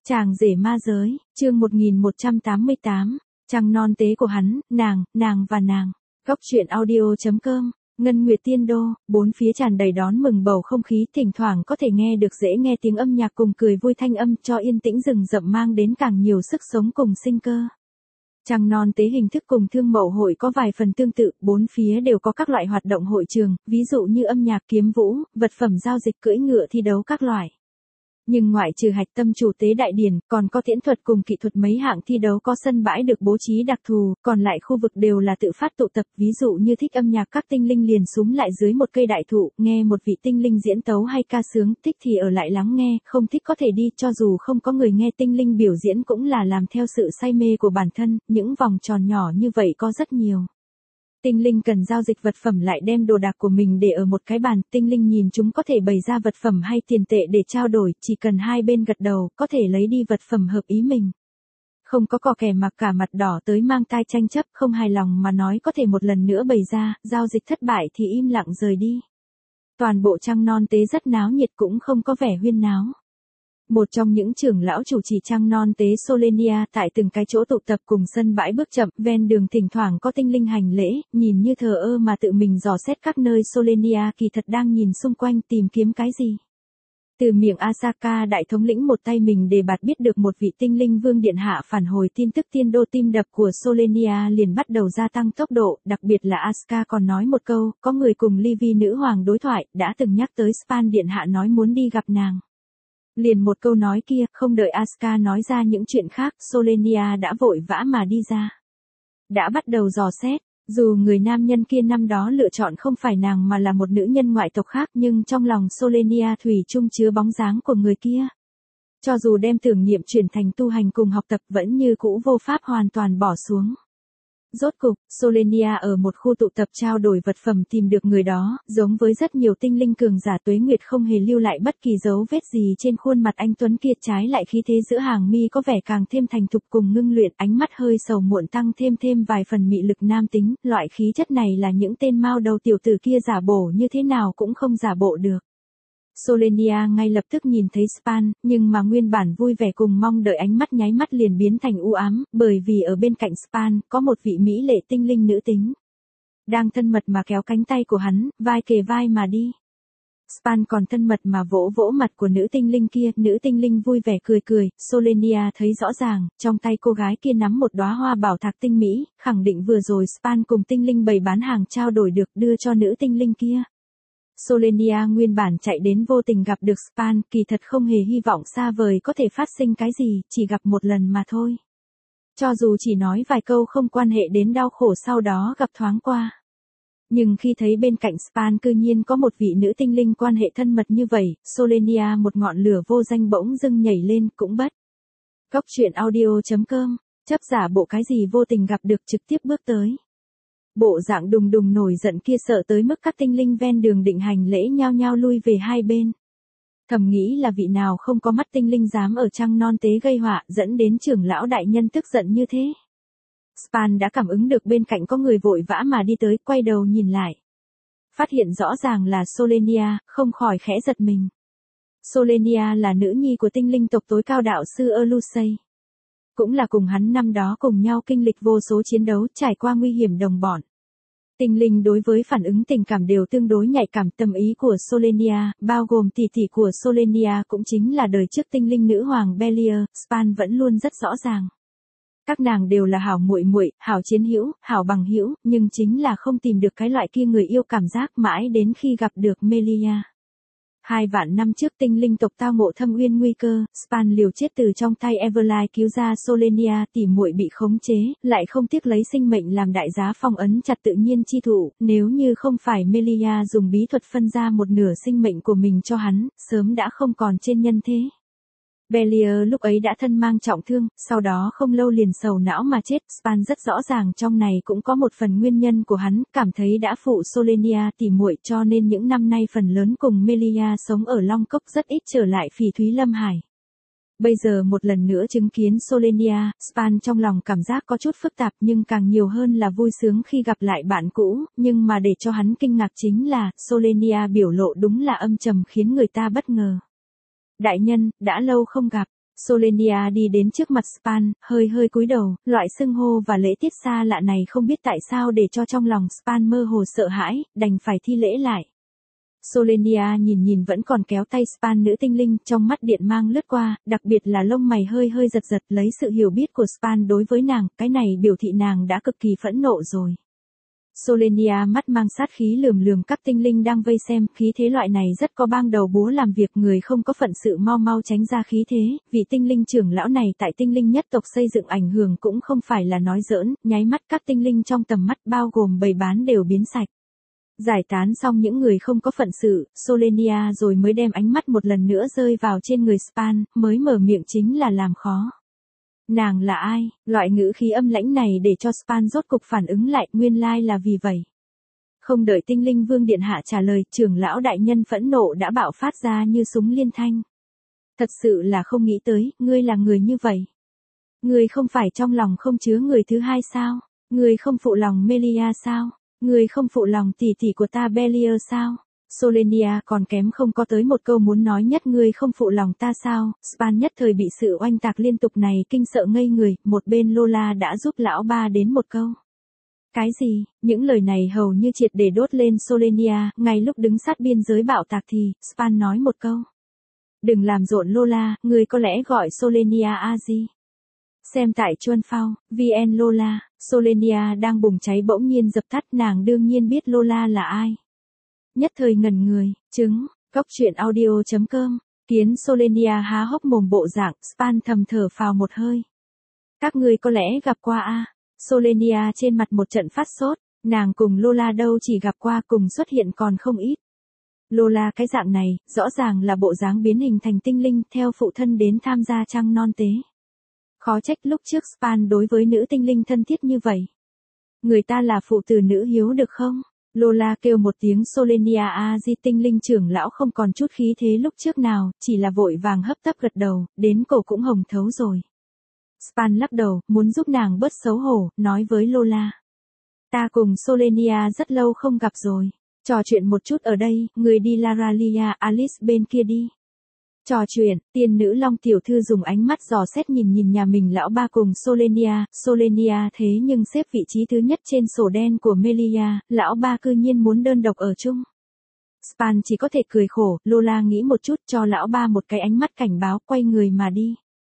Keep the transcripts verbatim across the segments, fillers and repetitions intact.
Chàng rể ma giới, chương một nghìn một trăm tám mươi tám, trăng non tế của hắn, nàng, nàng và nàng. Góc truyện audio.com, Ngân Nguyệt Tiên Đô, bốn phía tràn đầy đón mừng bầu không khí, thỉnh thoảng có thể nghe được dễ nghe tiếng âm nhạc cùng cười vui thanh âm cho yên tĩnh rừng rậm mang đến càng nhiều sức sống cùng sinh cơ. Trăng non tế hình thức cùng Thương Mậu hội có vài phần tương tự, bốn phía đều có các loại hoạt động hội trường, ví dụ như âm nhạc, kiếm vũ, vật phẩm giao dịch, cưỡi ngựa thi đấu các loại. Nhưng ngoại trừ hạch tâm chủ tế đại điển, còn có tiễn thuật cùng kỹ thuật mấy hạng thi đấu có sân bãi được bố trí đặc thù, còn lại khu vực đều là tự phát tụ tập, ví dụ như thích âm nhạc các tinh linh liền súm lại dưới một cây đại thụ, nghe một vị tinh linh diễn tấu hay ca sướng, thích thì ở lại lắng nghe, không thích có thể đi, cho dù không có người nghe tinh linh biểu diễn cũng là làm theo sự say mê của bản thân, những vòng tròn nhỏ như vậy có rất nhiều. Tinh linh cần giao dịch vật phẩm lại đem đồ đạc của mình để ở một cái bàn, tinh linh nhìn chúng có thể bày ra vật phẩm hay tiền tệ để trao đổi, chỉ cần hai bên gật đầu, có thể lấy đi vật phẩm hợp ý mình. Không có cò kè mặc cả mặt đỏ tới mang tai tranh chấp, không hài lòng mà nói có thể một lần nữa bày ra, giao dịch thất bại thì im lặng rời đi. Toàn bộ trăng non tế rất náo nhiệt cũng không có vẻ huyên náo. Một trong những trưởng lão chủ trì trăng non tế Solenia tại từng cái chỗ tụ tập cùng sân bãi bước chậm, ven đường thỉnh thoảng có tinh linh hành lễ, nhìn như thờ ơ mà tự mình dò xét các nơi Solenia kỳ thật đang nhìn xung quanh tìm kiếm cái gì. Từ miệng Asaka đại thống lĩnh một tay mình đề bạt biết được một vị tinh linh vương điện hạ phản hồi tin tức tiên đô tim đập của Solenia liền bắt đầu gia tăng tốc độ, đặc biệt là Asuka còn nói một câu, có người cùng Livy nữ hoàng đối thoại, đã từng nhắc tới Span điện hạ nói muốn đi gặp nàng. Liền một câu nói kia, không đợi Asuka nói ra những chuyện khác, Solenia đã vội vã mà đi ra. Đã bắt đầu dò xét, dù người nam nhân kia năm đó lựa chọn không phải nàng mà là một nữ nhân ngoại tộc khác nhưng trong lòng Solenia thủy chung chứa bóng dáng của người kia. Cho dù đem tưởng niệm chuyển thành tu hành cùng học tập vẫn như cũ vô pháp hoàn toàn bỏ xuống. Rốt cục, Solenia ở một khu tụ tập trao đổi vật phẩm tìm được người đó, giống với rất nhiều tinh linh cường giả tuế nguyệt không hề lưu lại bất kỳ dấu vết gì trên khuôn mặt anh tuấn kia, trái lại khí thế giữa hàng mi có vẻ càng thêm thành thục cùng ngưng luyện, ánh mắt hơi sầu muộn tăng thêm thêm vài phần mị lực nam tính, loại khí chất này là những tên mao đầu tiểu tử kia giả bổ như thế nào cũng không giả bộ được. Solenia ngay lập tức nhìn thấy Span, nhưng mà nguyên bản vui vẻ cùng mong đợi ánh mắt nháy mắt liền biến thành u ám, bởi vì ở bên cạnh Span, có một vị mỹ lệ tinh linh nữ tính. Đang thân mật mà kéo cánh tay của hắn, vai kề vai mà đi. Span còn thân mật mà vỗ vỗ mặt của nữ tinh linh kia, nữ tinh linh vui vẻ cười cười, Solenia thấy rõ ràng, trong tay cô gái kia nắm một đóa hoa bảo thạch tinh mỹ, khẳng định vừa rồi Span cùng tinh linh bày bán hàng trao đổi được đưa cho nữ tinh linh kia. Solenia nguyên bản chạy đến vô tình gặp được Span, kỳ thật không hề hy vọng xa vời có thể phát sinh cái gì, chỉ gặp một lần mà thôi. Cho dù chỉ nói vài câu không quan hệ đến đau khổ sau đó gặp thoáng qua. Nhưng khi thấy bên cạnh Span cư nhiên có một vị nữ tinh linh quan hệ thân mật như vậy, Solenia một ngọn lửa vô danh bỗng dưng nhảy lên cũng bất. Góc truyện audio.com, chấp giả bộ cái gì vô tình gặp được trực tiếp bước tới. Bộ dạng đùng đùng nổi giận kia sợ tới mức các tinh linh ven đường định hành lễ nhao nhao lui về hai bên. Thầm nghĩ là vị nào không có mắt tinh linh dám ở trăng non tế gây họa dẫn đến trưởng lão đại nhân tức giận như thế. Span đã cảm ứng được bên cạnh có người vội vã mà đi tới, quay đầu nhìn lại. Phát hiện rõ ràng là Solenia, không khỏi khẽ giật mình. Solenia là nữ nhi của tinh linh tộc tối cao đạo sư Erlusei. Cũng là cùng hắn năm đó cùng nhau kinh lịch vô số chiến đấu, trải qua nguy hiểm đồng bọn. Tinh linh đối với phản ứng tình cảm đều tương đối nhạy cảm, tâm ý của Solenia, bao gồm tỷ tỷ của Solenia cũng chính là đời trước tinh linh nữ hoàng Belier, Span vẫn luôn rất rõ ràng. Các nàng đều là hảo muội muội, hảo chiến hữu, hảo bằng hữu, nhưng chính là không tìm được cái loại kia người yêu cảm giác mãi đến khi gặp được Melia. Hai vạn năm trước tinh linh tộc tao ngộ thâm uyên nguy cơ, Span liều chết từ trong tay Everlight cứu ra Solenia, tỉ muội bị khống chế, lại không tiếc lấy sinh mệnh làm đại giá phong ấn chặt tự nhiên chi thụ, nếu như không phải Melia dùng bí thuật phân ra một nửa sinh mệnh của mình cho hắn, sớm đã không còn trên nhân thế. Belier lúc ấy đã thân mang trọng thương, sau đó không lâu liền sầu não mà chết, Span rất rõ ràng trong này cũng có một phần nguyên nhân của hắn, cảm thấy đã phụ Solenia tỉ muội cho nên những năm nay phần lớn cùng Melia sống ở Long Cốc rất ít trở lại Phỉ Thúy Lâm Hải. Bây giờ một lần nữa chứng kiến Solenia, Span trong lòng cảm giác có chút phức tạp nhưng càng nhiều hơn là vui sướng khi gặp lại bạn cũ, nhưng mà để cho hắn kinh ngạc chính là, Solenia biểu lộ đúng là âm trầm khiến người ta bất ngờ. Đại nhân, đã lâu không gặp. Solenia đi đến trước mặt Span, hơi hơi cúi đầu, loại xưng hô và lễ tiết xa lạ này không biết tại sao để cho trong lòng Span mơ hồ sợ hãi, đành phải thi lễ lại. Solenia nhìn nhìn vẫn còn kéo tay Span nữ tinh linh, trong mắt điện mang lướt qua, đặc biệt là lông mày hơi hơi giật giật, lấy sự hiểu biết của Span đối với nàng, cái này biểu thị nàng đã cực kỳ phẫn nộ rồi. Solenia mắt mang sát khí lườm lườm các tinh linh đang vây xem, khí thế loại này rất có bang đầu búa làm việc, người không có phận sự mau mau tránh ra khí thế, vị tinh linh trưởng lão này tại tinh linh nhất tộc xây dựng ảnh hưởng cũng không phải là nói giỡn, nháy mắt các tinh linh trong tầm mắt bao gồm bầy bán đều biến sạch. Giải tán xong những người không có phận sự, Solenia rồi mới đem ánh mắt một lần nữa rơi vào trên người Span, mới mở miệng chính là làm khó. Nàng là ai? Loại ngữ khí âm lãnh này để cho Span rốt cục phản ứng lại, nguyên lai là vì vậy. Không đợi tinh linh vương điện hạ trả lời, trưởng lão đại nhân phẫn nộ đã bạo phát ra như súng liên thanh. Thật sự là không nghĩ tới, ngươi là người như vậy. Ngươi không phải trong lòng không chứa người thứ hai sao? Ngươi không phụ lòng Melia sao? Ngươi không phụ lòng tỷ tỷ của ta Bellier sao? Solenia còn kém không có tới một câu muốn nói nhất, ngươi không phụ lòng ta sao? Span nhất thời bị sự oanh tạc liên tục này kinh sợ ngây người, một bên Lola đã giúp lão ba đến một câu. Cái gì? Những lời này hầu như triệt để đốt lên Solenia, ngay lúc đứng sát biên giới bạo tạc thì, Span nói một câu. Đừng làm rộn Lola, ngươi có lẽ gọi Solenia Aji. Xem tại Chuan Phao, vê en Lola, Solenia đang bùng cháy bỗng nhiên dập tắt, nàng đương nhiên biết Lola là ai. Nhất thời ngẩn người, chứng, cóc truyện audio chấm com, kiến Solenia há hốc mồm bộ dạng, Span thầm thở phào một hơi. Các ngươi có lẽ gặp qua a? À? Solenia trên mặt một trận phát sốt, nàng cùng Lola đâu chỉ gặp qua, cùng xuất hiện còn không ít. Lola cái dạng này, rõ ràng là bộ dáng biến hình thành tinh linh, theo phụ thân đến tham gia trăng non tế. Khó trách lúc trước Span đối với nữ tinh linh thân thiết như vậy. Người ta là phụ tử nữ hiếu được không? Lola kêu một tiếng Solenia Aji, tinh linh trưởng lão không còn chút khí thế lúc trước nào, chỉ là vội vàng hấp tấp gật đầu, đến cổ cũng hồng thấu rồi. Span lắc đầu, muốn giúp nàng bớt xấu hổ, nói với Lola. Ta cùng Solenia rất lâu không gặp rồi. Trò chuyện một chút ở đây, người đi Laralia, Alice bên kia đi. Trò chuyện, tiên nữ Long tiểu thư dùng ánh mắt dò xét nhìn nhìn nhà mình lão ba cùng Solenia, Solenia thế nhưng xếp vị trí thứ nhất trên sổ đen của Melia, lão ba cư nhiên muốn đơn độc ở chung. Span chỉ có thể cười khổ, Lola nghĩ một chút cho lão ba một cái ánh mắt cảnh báo, quay người mà đi.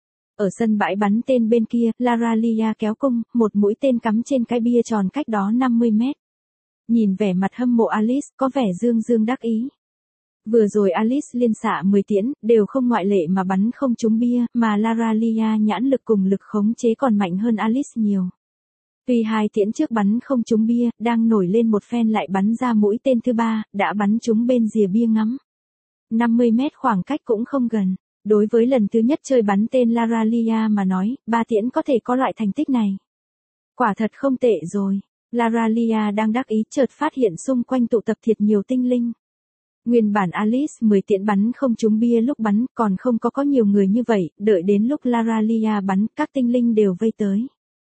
Ở sân bãi bắn tên bên kia, Laralia kéo cung, một mũi tên cắm trên cái bia tròn cách đó năm mươi mét. Nhìn vẻ mặt hâm mộ Alice, có vẻ dương dương đắc ý. Vừa rồi Alice liên xạ mười tiễn, đều không ngoại lệ mà bắn không trúng bia, mà Laralia nhãn lực cùng lực khống chế còn mạnh hơn Alice nhiều. Tuy hai tiễn trước bắn không trúng bia, đang nổi lên một phen lại bắn ra mũi tên thứ ba, đã bắn trúng bên rìa bia ngắm. năm mươi mét khoảng cách cũng không gần. Đối với lần thứ nhất chơi bắn tên Laralia mà nói, ba tiễn có thể có loại thành tích này. Quả thật không tệ rồi. Laralia đang đắc ý chợt phát hiện xung quanh tụ tập thiệt nhiều tinh linh. Nguyên bản Alice mười tiễn bắn không trúng bia lúc bắn, còn không có có nhiều người như vậy, đợi đến lúc Laralia bắn, các tinh linh đều vây tới.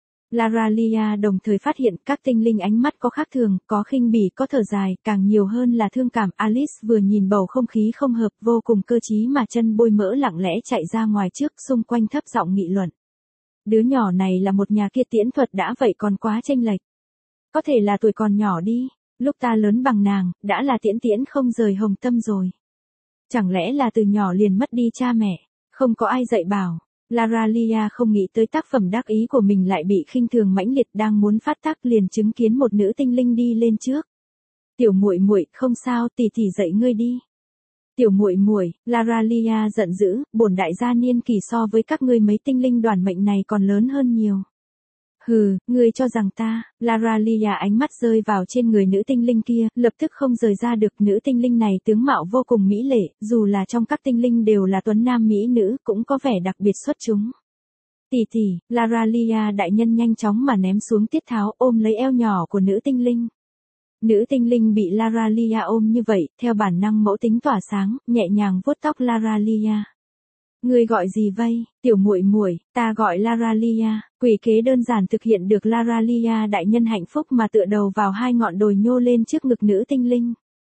Laralia đồng thời phát hiện các tinh linh ánh mắt có khác thường, có khinh bỉ, có thở dài, càng nhiều hơn là thương cảm. Alice vừa nhìn bầu không khí không hợp, vô cùng cơ trí mà chân bôi mỡ lặng lẽ chạy ra ngoài trước, xung quanh thấp giọng nghị luận. Đứa nhỏ này là một nhà kia tiễn thuật đã vậy còn quá chênh lệch. Có thể là tuổi còn nhỏ đi, lúc ta lớn bằng nàng, đã là tiễn tiễn không rời hồng tâm rồi. Chẳng lẽ là từ nhỏ liền mất đi cha mẹ, không có ai dạy bảo. Laralia không nghĩ tới tác phẩm đắc ý của mình lại bị khinh thường mãnh liệt, đang muốn phát tác liền chứng kiến một nữ tinh linh đi lên trước. Tiểu muội muội, không sao, tỷ tỷ dạy ngươi đi. Tiểu muội muội, Laralia giận dữ, bổn đại gia niên kỳ so với các ngươi mấy tinh linh đoàn mệnh này còn lớn hơn nhiều. Hừ, ngươi cho rằng ta, Laralia ánh mắt rơi vào trên người nữ tinh linh kia, lập tức không rời ra được. Nữ tinh linh này tướng mạo vô cùng mỹ lệ, dù là trong các tinh linh đều là tuấn nam mỹ nữ, cũng có vẻ đặc biệt xuất chúng. Tỷ tỷ, Laralia đại nhân nhanh chóng mà ném xuống tiết tháo, ôm lấy eo nhỏ của nữ tinh linh. Nữ tinh linh bị Laralia ôm như vậy, theo bản năng mẫu tính tỏa sáng, nhẹ nhàng vuốt tóc Laralia. Ngươi gọi gì vây, tiểu muội muội, ta gọi Laralia. Quỷ kế đơn giản thực hiện được, Laralia đại nhân hạnh phúc mà tựa đầu vào hai ngọn đồi nhô lên trước ngực nữ tinh linh.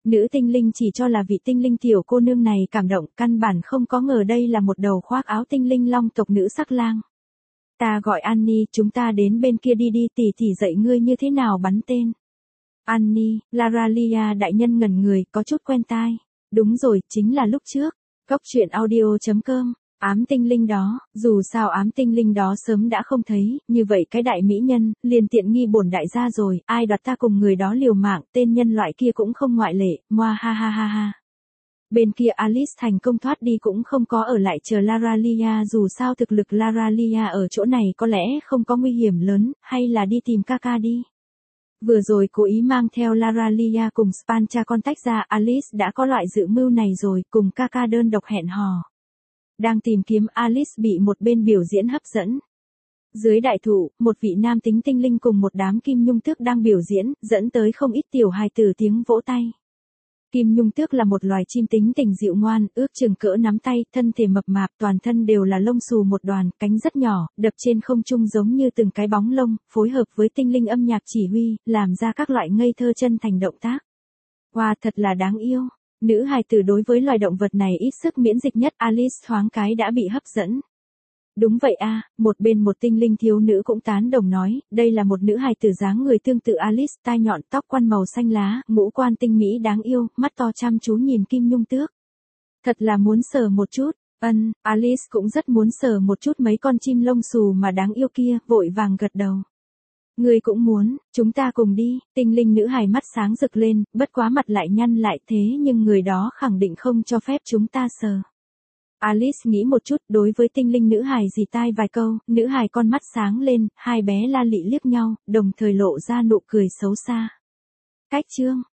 Nữ tinh linh chỉ cho là vị tinh linh tiểu cô nương này cảm động, căn bản không có ngờ đây là một đầu khoác áo tinh linh long tộc nữ sắc lang. Ta gọi Annie, chúng ta đến bên kia đi đi, tỷ tỷ dạy ngươi như thế nào bắn tên. Annie, Laralia đại nhân ngẩn người, có chút quen tai. Đúng rồi, chính là lúc trước. Góc truyện audio.com, ám tinh linh đó, dù sao ám tinh linh đó sớm đã không thấy, như vậy cái đại mỹ nhân, liền tiện nghi bổn đại gia rồi, ai đoạt ta cùng người đó liều mạng, tên nhân loại kia cũng không ngoại lệ, moa ha ha ha ha. Bên kia Alice thành công thoát đi cũng không có ở lại chờ Laralia, dù sao thực lực Laralia ở chỗ này có lẽ không có nguy hiểm lớn, hay là đi tìm Kaka đi. Vừa rồi cố ý mang theo Laralia cùng Spancha con tách ra, Alice đã có loại dự mưu này rồi, cùng Kaka đơn độc hẹn hò. Đang tìm kiếm Alice bị một bên biểu diễn hấp dẫn. Dưới đại thụ, một vị nam tính tinh linh cùng một đám kim nhung tước đang biểu diễn, dẫn tới không ít tiểu hài tử tiếng vỗ tay. Kim nhung tước là một loài chim tính tình dịu ngoan, ước chừng cỡ nắm tay, thân thể mập mạp, toàn thân đều là lông xù một đoàn, cánh rất nhỏ, đập trên không trung giống như từng cái bóng lông, phối hợp với tinh linh âm nhạc chỉ huy, làm ra các loại ngây thơ chân thành động tác. Wow, thật là đáng yêu. Nữ hài tử đối với loài động vật này ít sức miễn dịch nhất, Alice thoáng cái đã bị hấp dẫn. Đúng vậy a, một bên một tinh linh thiếu nữ cũng tán đồng nói, đây là một nữ hài tử dáng người tương tự Alice, tai nhọn, tóc quăn màu xanh lá, ngũ quan tinh mỹ đáng yêu, mắt to chăm chú nhìn Kim Nhung Tước. Thật là muốn sờ một chút, ân, Alice cũng rất muốn sờ một chút mấy con chim lông xù mà đáng yêu kia, vội vàng gật đầu. Người cũng muốn, chúng ta cùng đi, tinh linh nữ hài mắt sáng rực lên, bất quá mặt lại nhăn lại thế nhưng người đó khẳng định không cho phép chúng ta sờ. Alice nghĩ một chút, đối với tinh linh nữ hài dì tai vài câu, nữ hài con mắt sáng lên, hai bé la lị liếc nhau, đồng thời lộ ra nụ cười xấu xa. Cách chương